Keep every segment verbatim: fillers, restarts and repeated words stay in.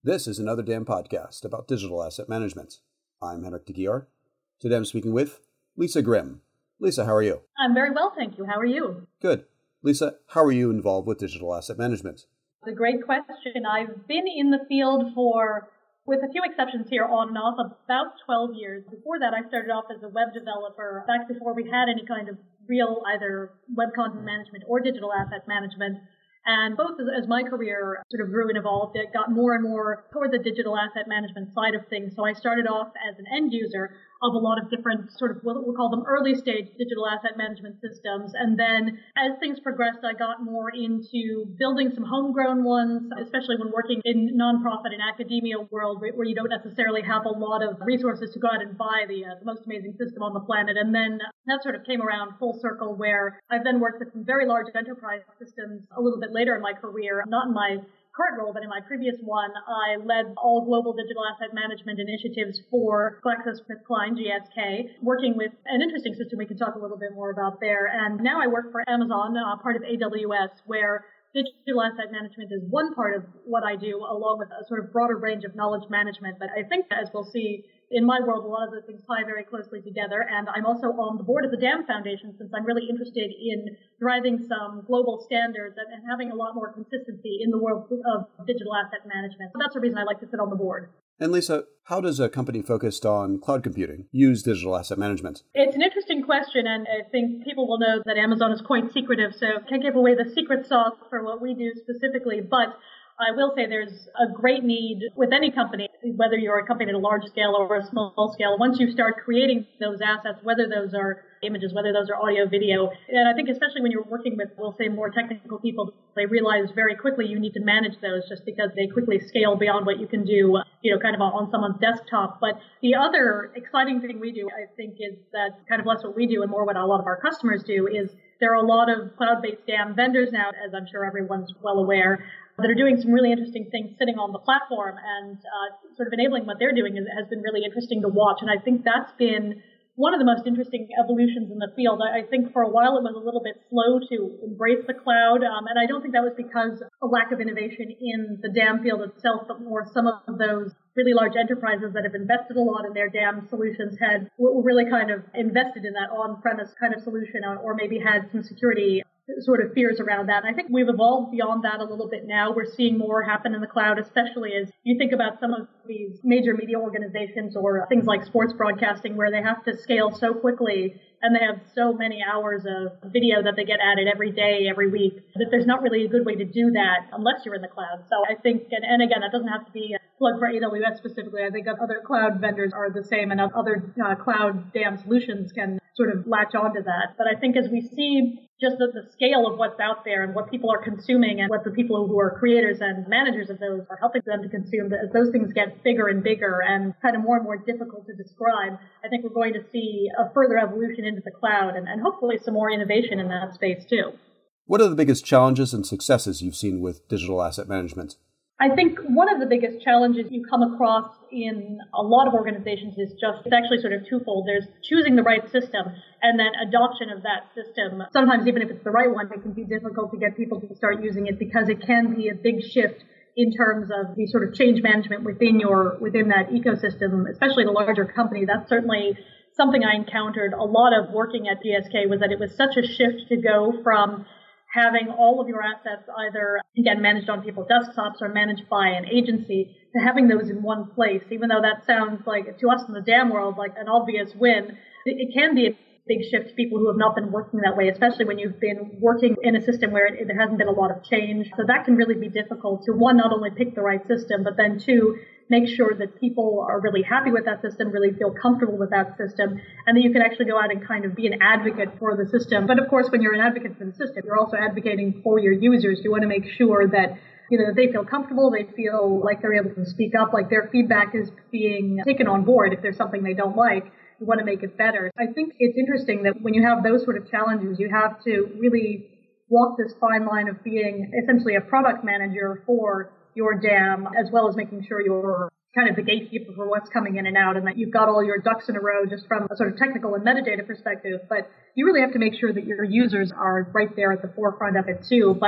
This is another D A M podcast about digital asset management. I'm Henrik de Gier. Today I'm speaking with Lisa Grimm. Lisa, how are you? I'm very well, thank you. How are you? Good. Lisa, how are you involved with digital asset management? It's a great question. I've been in the field for, with a few exceptions here, on and off, about twelve years. Before that, I started off as a web developer, back before we had any kind of real either web content management or digital asset management. And both as, as my career sort of grew and evolved, it got more and more toward the digital asset management side of things. So I started off as an end user of a lot of different sort of, what we'll call them early stage digital asset management systems. And then as things progressed, I got more into building some homegrown ones, especially when working in nonprofit and academia world where you don't necessarily have a lot of resources to go out and buy the, uh, the most amazing system on the planet. And then that sort of came around full circle where I've then worked with some very large enterprise systems a little bit later in my career, not in my current role, but in my previous one, I led all global digital asset management initiatives for GlaxoSmithKline, G S K, working with an interesting system we can talk a little bit more about there. And now I work for Amazon, uh, part of A W S, where digital asset management is one part of what I do, along with a sort of broader range of knowledge management. But I think, as we'll see, in my world, a lot of those things tie very closely together. And I'm also on the board of the D A M Foundation, since I'm really interested in driving some global standards and, and having a lot more consistency in the world of digital asset management. So that's the reason I like to sit on the board. And Lisa, how does a company focused on cloud computing use digital asset management? It's an interesting question, and I think people will know that Amazon is quite secretive, so can't give away the secret sauce for what we do specifically. But I will say there's a great need with any company, whether you're a company at a large scale or a small scale. Once you start creating those assets, whether those are images, whether those are audio, video, and I think especially when you're working with, we'll say, more technical people, they realize very quickly you need to manage those just because they quickly scale beyond what you can do, you know, kind of on someone's desktop. But the other exciting thing we do, I think, is that kind of less what we do and more what a lot of our customers do is there are a lot of cloud-based D A M vendors now, as I'm sure everyone's well aware, that are doing some really interesting things sitting on the platform, and uh, sort of enabling what they're doing is, has been really interesting to watch. And I think that's been one of the most interesting evolutions in the field. I, I think for a while it was a little bit slow to embrace the cloud, um, and I don't think that was because a lack of innovation in the D A M field itself, but more some of those really large enterprises that have invested a lot in their D A M solutions had were really kind of invested in that on-premise kind of solution, or, or maybe had some security sort of fears around that. And I think we've evolved beyond that a little bit now. We're seeing more happen in the cloud, especially as you think about some of these major media organizations or things like sports broadcasting, where they have to scale so quickly and they have so many hours of video that they get added every day, every week, that there's not really a good way to do that unless you're in the cloud. So I think, and, and again, that doesn't have to be a plug for A W S specifically. I think other cloud vendors are the same, and other uh, cloud D A M solutions can sort of latch onto that. But I think as we see just the, the scale of what's out there and what people are consuming and what the people who are creators and managers of those are helping them to consume, as those things get bigger and bigger and kind of more and more difficult to describe, I think we're going to see a further evolution into the cloud and, and hopefully some more innovation in that space too. What are the biggest challenges and successes you've seen with digital asset management? I think one of the biggest challenges you come across in a lot of organizations is just, it's actually sort of twofold. There's choosing the right system and then adoption of that system. Sometimes even if it's the right one, it can be difficult to get people to start using it because it can be a big shift in terms of the sort of change management within your, within that ecosystem, especially in a larger company. That's certainly something I encountered a lot of working at G S K, was that it was such a shift to go from having all of your assets either, again, managed on people's desktops or managed by an agency, to having those in one place. Even though that sounds like, to us in the D A M world, like an obvious win, it, it can be a big shift to people who have not been working that way, especially when you've been working in a system where it, there hasn't been a lot of change. So that can really be difficult to, one, not only pick the right system, but then two, make sure that people are really happy with that system, really feel comfortable with that system, and that you can actually go out and kind of be an advocate for the system. But of course, when you're an advocate for the system, you're also advocating for your users. You want to make sure that, you know, that they feel comfortable, they feel like they're able to speak up, like their feedback is being taken on board. If there's something they don't like, you want to make it better. I think it's interesting that when you have those sort of challenges, you have to really walk this fine line of being essentially a product manager for your D A M, as well as making sure you're kind of the gatekeeper for what's coming in and out, and that you've got all your ducks in a row just from a sort of technical and metadata perspective. But you really have to make sure that your users are right there at the forefront of it too. But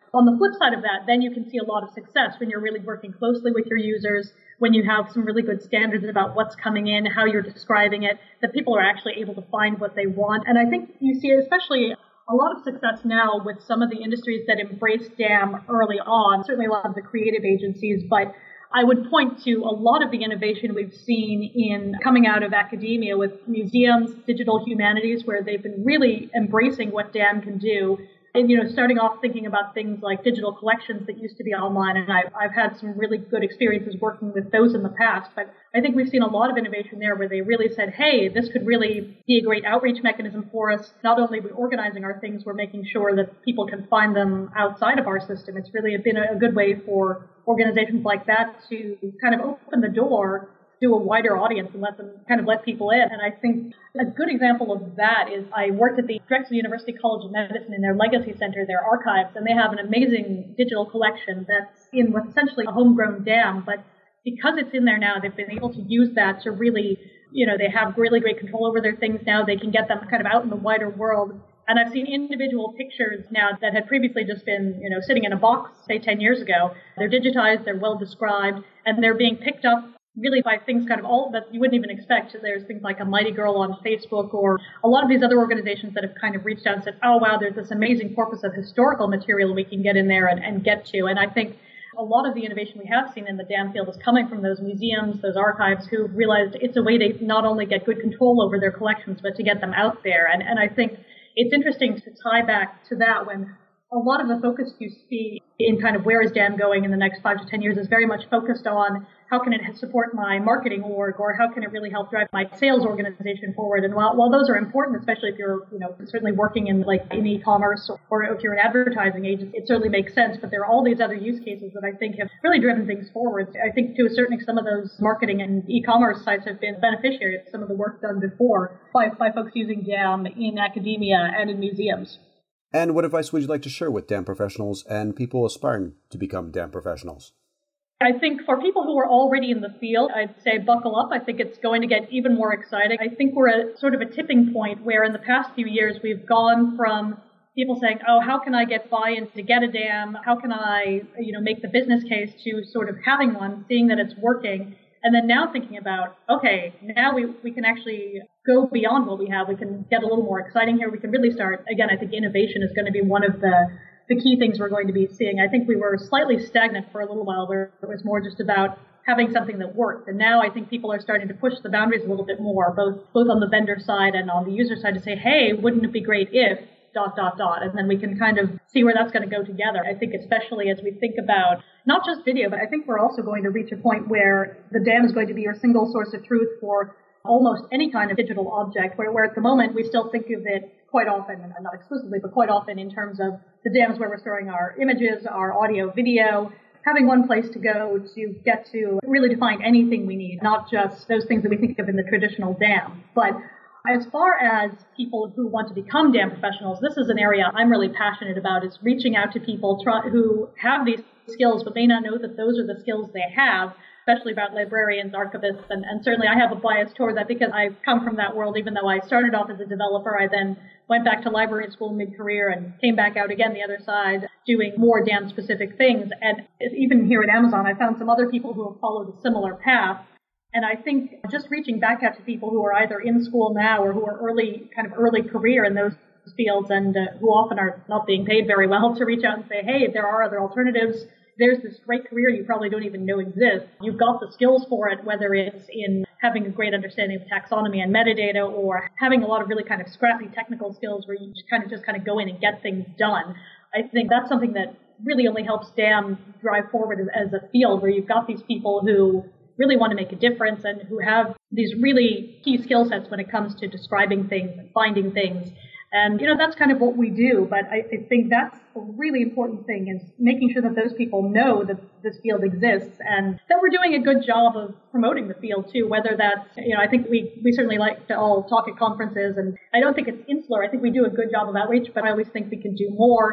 On the flip side of that, then you can see a lot of success when you're really working closely with your users, when you have some really good standards about what's coming in, how you're describing it, that people are actually able to find what they want. And I think you see especially a lot of success now with some of the industries that embraced D A M early on, certainly a lot of the creative agencies, but I would point to a lot of the innovation we've seen in coming out of academia with museums, digital humanities, where they've been really embracing what D A M can do. And, you know, starting off thinking about things like digital collections that used to be online, and I've, I've had some really good experiences working with those in the past, but I think we've seen a lot of innovation there where they really said, hey, this could really be a great outreach mechanism for us. Not only are we organizing our things, we're making sure that people can find them outside of our system. It's really been a good way for organizations like that to kind of open the door to a wider audience and let them kind of let people in. And I think a good example of that is I worked at the Drexel University College of Medicine in their Legacy Center, their archives, and they have an amazing digital collection that's in what's essentially a homegrown D A M. But because it's in there now, they've been able to use that to really, you know, they have really great control over their things now. They can get them kind of out in the wider world. And I've seen individual pictures now that had previously just been, you know, sitting in a box, say ten years ago. They're digitized, they're well described, and they're being picked up really by things kind of all that you wouldn't even expect. There's things like a Mighty Girl on Facebook or a lot of these other organizations that have kind of reached out and said, oh, wow, there's this amazing corpus of historical material we can get in there and, and get to. And I think a lot of the innovation we have seen in the D A M field is coming from those museums, those archives who realized it's a way to not only get good control over their collections, but to get them out there. And, and I think it's interesting to tie back to that when a lot of the focus you see in kind of where is D A M going in the next five to ten years is very much focused on how can it support my marketing org or how can it really help drive my sales organization forward. And while, while those are important, especially if you're, you know, certainly working in like in e-commerce or, or if you're an advertising agency, it certainly makes sense. But there are all these other use cases that I think have really driven things forward. I think to a certain extent, some of those marketing and e-commerce sites have been beneficiaries of some of the work done before by, by folks using D A M in academia and in museums. And what advice would you like to share with D A M professionals and people aspiring to become D A M professionals? I think for people who are already in the field, I'd say buckle up. I think it's going to get even more exciting. I think we're at sort of a tipping point where in the past few years we've gone from people saying, oh, how can I get buy-in to get a D A M? How can I, you know, make the business case to sort of having one, seeing that it's working, and then now thinking about, okay, now we, we can actually go beyond what we have. We can get a little more exciting here. We can really start, again, I think innovation is going to be one of the the key things we're going to be seeing. I think we were slightly stagnant for a little while where it was more just about having something that worked. And now I think people are starting to push the boundaries a little bit more, both both on the vendor side and on the user side to say, hey, wouldn't it be great if dot, dot, dot. And then we can kind of see where that's going to go together. I think especially as we think about not just video, but I think we're also going to reach a point where the D A M is going to be your single source of truth for almost any kind of digital object, where, where at the moment we still think of it quite often, and not exclusively, but quite often in terms of the D A Ms where we're storing our images, our audio, video, having one place to go to get to really define anything we need, not just those things that we think of in the traditional D A M. But as far as people who want to become D A M professionals, this is an area I'm really passionate about, is reaching out to people try, who have these skills but may not know that those are the skills they have, especially about librarians, archivists, and, and certainly I have a bias toward that because I come from that world. Even though I started off as a developer, I then went back to library school mid-career and came back out again the other side doing more D A M-specific things. And even here at Amazon, I found some other people who have followed a similar path. And I think just reaching back out to people who are either in school now or who are early, kind of early career in those fields and uh, who often are not being paid very well, to reach out and say, hey, there are other alternatives. There's this great career you probably don't even know exists. You've got the skills for it, whether it's in having a great understanding of taxonomy and metadata or having a lot of really kind of scrappy technical skills where you just kind of just kind of go in and get things done. I think that's something that really only helps D A M drive forward as, as a field, where you've got these people who really want to make a difference and who have these really key skill sets when it comes to describing things and finding things. And, you know, that's kind of what we do. But I, I think that's a really important thing, is making sure that those people know that this field exists and that we're doing a good job of promoting the field too, whether that's, you know, I think we, we certainly like to all talk at conferences, and I don't think it's insular. I think we do a good job of outreach, but I always think we can do more.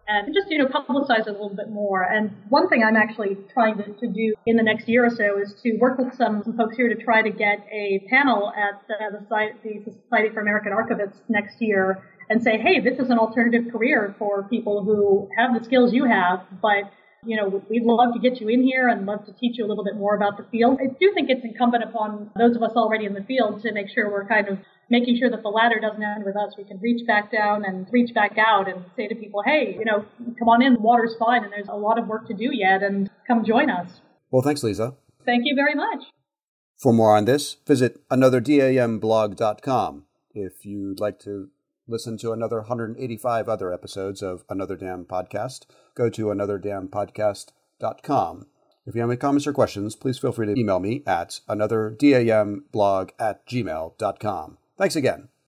and just, you know, publicize it a little bit more. And one thing I'm actually trying to, to do in the next year or so is to work with some, some folks here to try to get a panel at uh, the, the Society for American Archivists next year and say, hey, this is an alternative career for people who have the skills you have, but you know, we'd love to get you in here and love to teach you a little bit more about the field. I do think it's incumbent upon those of us already in the field to make sure we're kind of making sure that the ladder doesn't end with us. We can reach back down and reach back out and say to people, hey, you know, come on in, the water's fine and there's a lot of work to do yet and come join us. Well, thanks, Lisa. Thank you very much. For more on this, visit another dam blog dot com. If you'd like to listen to another one hundred eighty-five other episodes of Another Dam Podcast, go to another dam podcast dot com. If you have any comments or questions, please feel free to email me at another dam blog at gmail dot com. Thanks again.